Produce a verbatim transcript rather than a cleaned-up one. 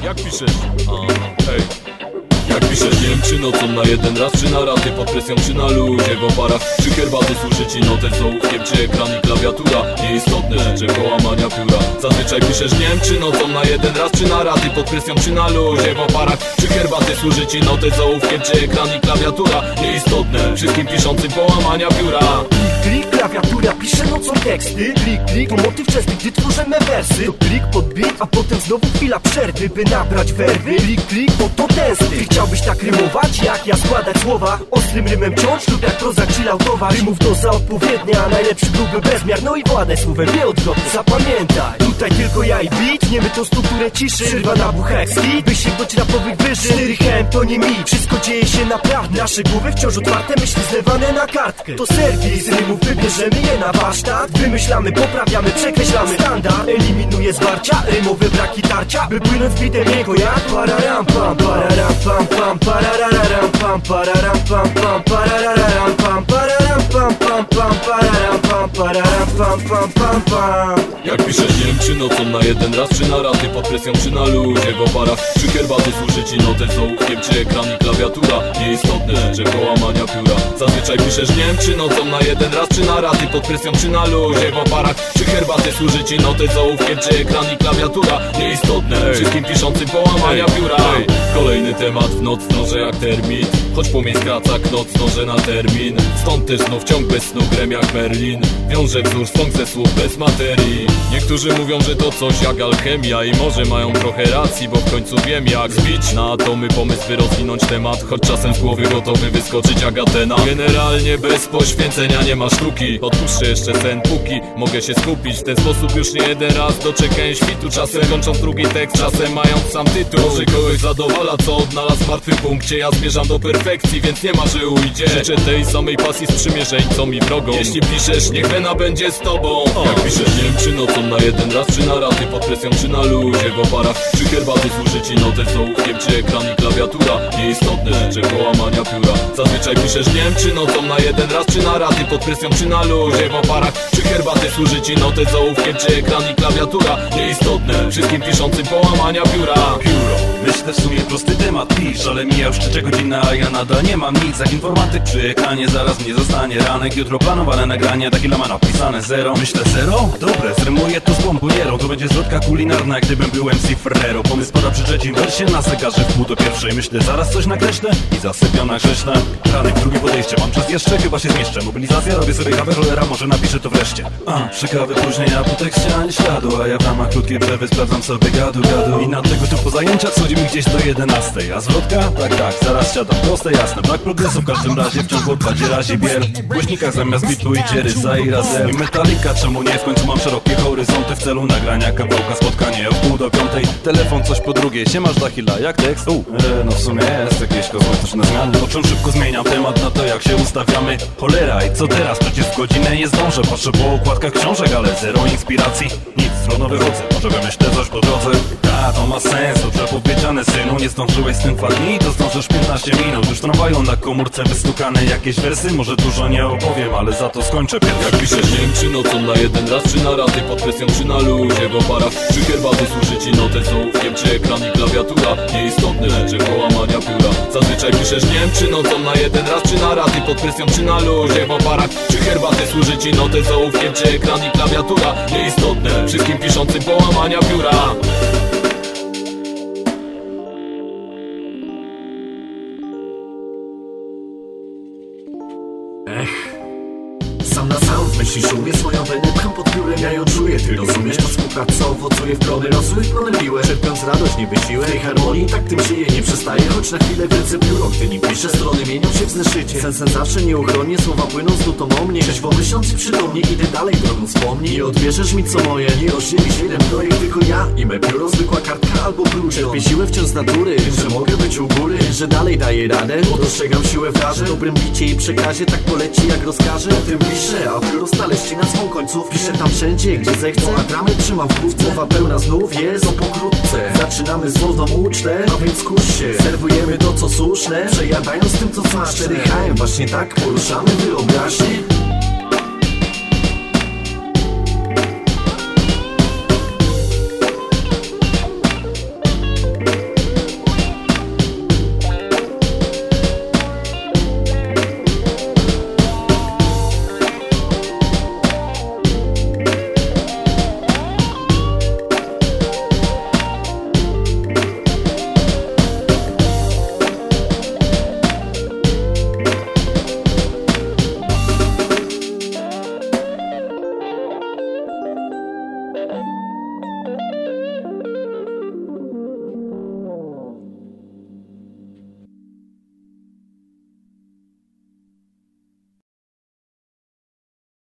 Jak piszesz? A, hej. Jak piszesz, nie wiem czy nocą na jeden raz, czy na raty, pod presją, czy na luzie w oparach, czy herbaty służy ci notes z ołówkiem, czy ekran i klawiatura. Nieistotne rzeczy połamania pióra. Zazwyczaj piszesz, nie wiem czy nocą na jeden raz, czy na raty, pod presją, czy na luzie w oparach, czy herbaty służy ci notes z ołówkiem, czy ekran i klawiatura. Nieistotne wszystkim piszącym połamania pióra. Klik, klawiatura, piszę nocą teksty. Klik, klik, to motyw wczesny, gdy tworzę me wersy. To klik pod beat, a potem znowu chwila przerwy, by nabrać werwy. Klik, klik, bo to testy. Ty chciałbyś tak rymować, jak ja składać słowa, ostrym rymem ciąć lub jak prozak czy lautowa. Rymów doza odpowiednia, najlepszy byłby bezmiar. No i władaj słowem, nie odwrotnie, zapamiętaj. Tutaj tylko ja i beat, nie my tą strukturę ciszy. Przerwa na bucha jak skit, by sięgnąć rapowych wyżyn. cztery H M to nie mi, wszystko dzieje się naprawdę. Nasze głowy wciąż otwarte, myśli zlewane na kartkę. To serwis rymów, wybierzemy je na warsztat. Wymyślamy, poprawiamy, przekreślamy standard. Eliminuje zwarcia, rymowe braki tarcia, by płynąć w bitem jego jak pararam pam, pararam pam pam, parararam pam, pararam pam pam, parararam pam, pararam pam pam pam, pararam pam, pararam pam pam pam pam. Jak piszesz, nie wiem czy nocą na jeden raz, czy na raty, pod presją, czy na luzie w oparach, czy herbaty służy ci notes z ołówkiem, czy ekran i klawiatura. Nieistotne rzeczy połamania pióra. Zazwyczaj piszesz, nie wiem czy nocą na jeden raz, czy na raty, pod presją, czy na luzie w oparach, czy herbaty służy ci notes z ołówkiem, czy ekran i klawiatura. Nieistotne wszystkim piszącym połamania pióra. Kolejny temat w noc dążę jak termin, choć płomień skraca noc dążę na termin. Stąd też znów ciąg bez snu, grem jak Merlin. Wiąże wzór stąd ze słów bez materii. Niektórzy mówią, że to coś jak alchemia i może mają trochę racji, bo w końcu wiem jak zbić na atomy pomysł, by rozwinąć temat, choć czasem z głowy gotowy wyskoczyć jak Atena. Generalnie bez poświęcenia nie ma sztuki. Odpuszczę jeszcze sen póki mogę się skupić. W ten sposób już nie jeden raz doczekałem świtu, czasem kończąc drugi tekst, czasem mając sam tytuł. Może kogoś zadowala co odnalazł w martwym punkcie. Ja zmierzam do perfekcji, więc nie ma, że ujdzie. Życzę tej samej pasji sprzymierzeńcom i wrogom. Jeśli piszesz, niech wena będzie z tobą. Jak piszesz, nie wiem czy nocą na jeden raz, czy na raty, pod presją, czy na luzie w oparach, czy herbaty służy ci notes z ołówkiem, czy ekran i klawiatura. Nieistotne rzeczy połamania pióra. Zazwyczaj piszesz, nie wiem czy nocą na jeden raz, czy na raty, pod presją, czy na luzie w oparach, czy herbaty służy ci notes z ołówkiem, czy ekran i klawiatura. Nieistotne wszystkim piszącym połamania pióra. Pióro, myślę w sumie prosty temat, pisz, ale mija już trzecia godzina, a ja nadal nie mam nic. Jak informatyk przy ekranie, zaraz mnie zostanie ranek. Jutro planowane nagranie, tak ile ma napisane zero. Myślę zero? Dobre, zrymuję to z bombonierą. To będzie zwrotka kulinarna, jak gdybym był M C Ferrero. Pomysł pada przy trzecim wersie, na zegarze w pół do pierwszej. Myślę, zaraz coś nakreślę i zasypiona grzeszna. Ranek, drugie podejście, mam czas jeszcze, chyba się zmieszczę. Mobilizacja, robię sobie kawę, cholera, może napiszę to wreszcie. A, przy kawy później, a po tekście ani śladu. A ja w ramach krótkiej przerwy sprawdzam sobie gadu gadu. I na tego typu zajęciach schodzimy gdzieś do jedenastej. A zwrotka? Tak, tak, zaraz siadam, proste, jasne. Brak progresu w każdym razie, wciąż w odpadzie razi bier. W głośnikach zamiast bitu idzie rysa i razem. I Metallica, czemu nie? W końcu mam szerokie horyzonty w celu nagrania kawałka, spotkanie o pół do piątej. Telefon coś po drugiej, siemasz Dachila, jak tekst? U, e, no w sumie jest jakieś kosmetyczne zmiany. Po czym szybko zmieniam temat na to, jak się ustawiamy. Cholera, i co teraz? Przecież w godzinę nie zdążę. Patrzę po okładkach książek, ale zero inspiracji. Nic, trudno wychodzę, może wymyślę coś po drodze. Ta, to ma sens, dobrze powiedziane synu. Nie zdążyłeś z tym dwa dni, to zdążysz piętnaście minut. Już tramwają na komórce wystukane jakieś wersy. Może dużo nie opowiem, ale za to skończę pierwszy. Jak piszesz, nie wiem czy nocą na jeden raz, czy na raty, pod presją, czy na luzie w oparach, czy herbaty służy ci notes z ołówkiem, czy ekran i klawiatura. Nieistotne rzeczy połamania pióra. Zazwyczaj piszesz, nie wiem czy nocą na jeden raz, czy na raty, pod presją, czy na luzie w oparach, czy herbaty służy ci notes z ołówkiem, czy ekran i klawiatura. Nieistotne wszystkim piszącym połamania pióra. Ech, sam na sam w myśli szumie, swoją wenę pcham pod piórem, ja ją czuję, ty rozumiesz? Ta współpraca owocuje w plony rosły, w plony miłe, czerpiąc radość nie wysiłek. W tej harmonii tak tym żyje, nie przestaje, choć na chwilę w ręce pióro, gdy nim piszę, strony mienią się w zeszycie. Sensem zawsze nieuchronnie, słowa płyną z nutą o mnie. Trzeźwo myśląc i przytomnie, idę dalej drogą wspomnij. Nie odbierzesz mi co moje, nie ożywisz jeden projekt, tylko ja i me pióro, zwykła kartka albo klucz. Czerpię siłę wciąż z natury, że mogę być u góry, że dalej daję radę, bo dostrzegam siłę w darze, dobrym bicie i przekazie, tak poleci jak rozkaże. O tym piszę, a pióro stale ścina swą końców. Piszę tam wszędzie, gdzie zechcę, a gramy trzymam w główce. Mowa pełna znów jest o pokrótce. Zaczynamy z wolną ucztę, a więc kusz się. Serwujemy to co słuszne, przejadając tym co smaczne. cztery H M, właśnie tak poruszamy wyobraźnię.